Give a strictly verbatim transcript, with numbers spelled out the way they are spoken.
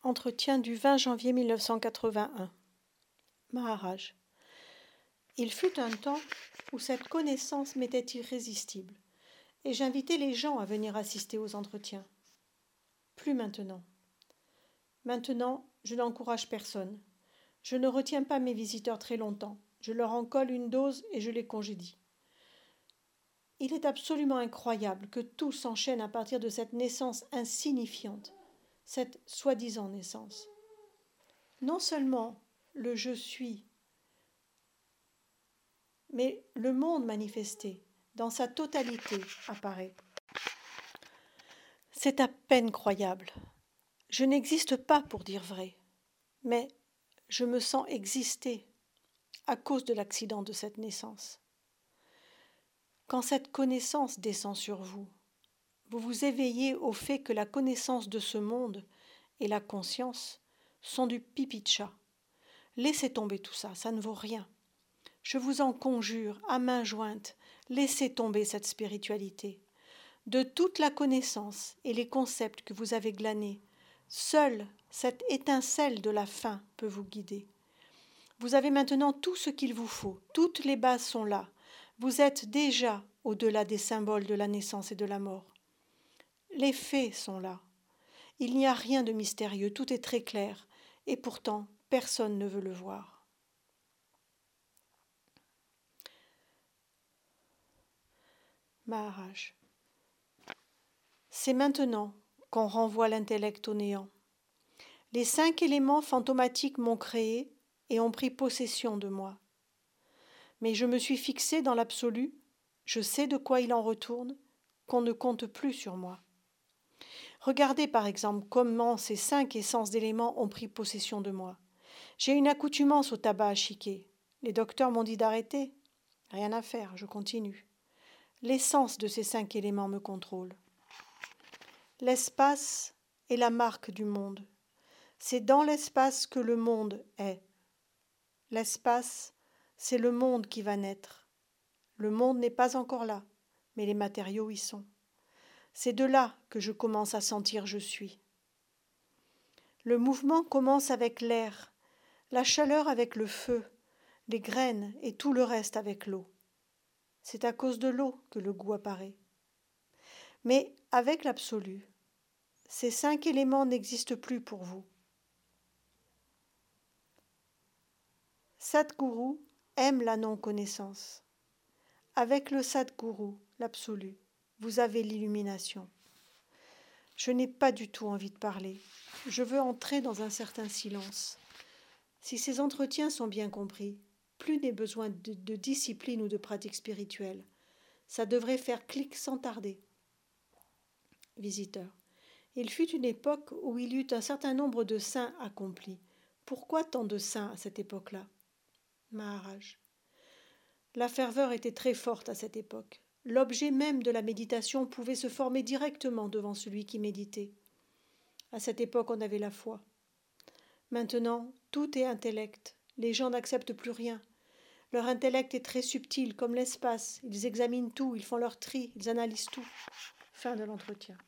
Entretien du vingt janvier mille neuf cent quatre-vingt-un. Maharaj. Il fut un temps où cette connaissance m'était irrésistible, et j'invitais les gens à venir assister aux entretiens. Plus maintenant. Maintenant, je n'encourage personne. Je ne retiens pas mes visiteurs très longtemps. Je leur en colle une dose et je les congédie. Il est absolument incroyable que tout s'enchaîne à partir de cette naissance insignifiante, cette soi-disant naissance. Non seulement le je suis, mais le monde manifesté, dans sa totalité, apparaît. C'est à peine croyable. Je n'existe pas pour dire vrai, mais je me sens exister à cause de l'accident de cette naissance. Quand cette connaissance descend sur vous, vous vous éveillez au fait que la connaissance de ce monde et la conscience sont du pipi de chat. Laissez tomber tout ça, ça ne vaut rien. Je vous en conjure, à main jointe, laissez tomber cette spiritualité. De toute la connaissance et les concepts que vous avez glanés, seule cette étincelle de la fin peut vous guider. Vous avez maintenant tout ce qu'il vous faut, toutes les bases sont là. Vous êtes déjà au-delà des symboles de la naissance et de la mort. Les faits sont là. Il n'y a rien de mystérieux, tout est très clair, et pourtant personne ne veut le voir. Maharaj. C'est maintenant qu'on renvoie l'intellect au néant. Les cinq éléments fantomatiques m'ont créé et ont pris possession de moi. Mais je me suis fixé dans l'absolu, je sais de quoi il en retourne, qu'on ne compte plus sur moi. Regardez par exemple comment ces cinq essences d'éléments ont pris possession de moi. J'ai une accoutumance au tabac à chiquer. Les docteurs m'ont dit d'arrêter. Rien à faire, je continue. L'essence de ces cinq éléments me contrôle. L'espace est la marque du monde. C'est dans l'espace que le monde est. L'espace, c'est le monde qui va naître. Le monde n'est pas encore là, mais les matériaux y sont. C'est de là que je commence à sentir je suis. Le mouvement commence avec l'air, la chaleur avec le feu, les graines et tout le reste avec l'eau. C'est à cause de l'eau que le goût apparaît. Mais avec l'absolu, ces cinq éléments n'existent plus pour vous. Sadhguru aime la non-connaissance. Avec le Sadhguru, l'absolu, vous avez l'illumination. Je n'ai pas du tout envie de parler. Je veux entrer dans un certain silence. Si ces entretiens sont bien compris, plus n'est besoin de, de discipline ou de pratique spirituelle. Ça devrait faire clic sans tarder. Visiteur. Il fut une époque où il y eut un certain nombre de saints accomplis. Pourquoi tant de saints à cette époque-là? Maharaj. La ferveur était très forte à cette époque. L'objet même de la méditation pouvait se former directement devant celui qui méditait. À cette époque, on avait la foi. Maintenant, tout est intellect. Les gens n'acceptent plus rien. Leur intellect est très subtil, comme l'espace. Ils examinent tout, ils font leur tri, ils analysent tout. Fin de l'entretien.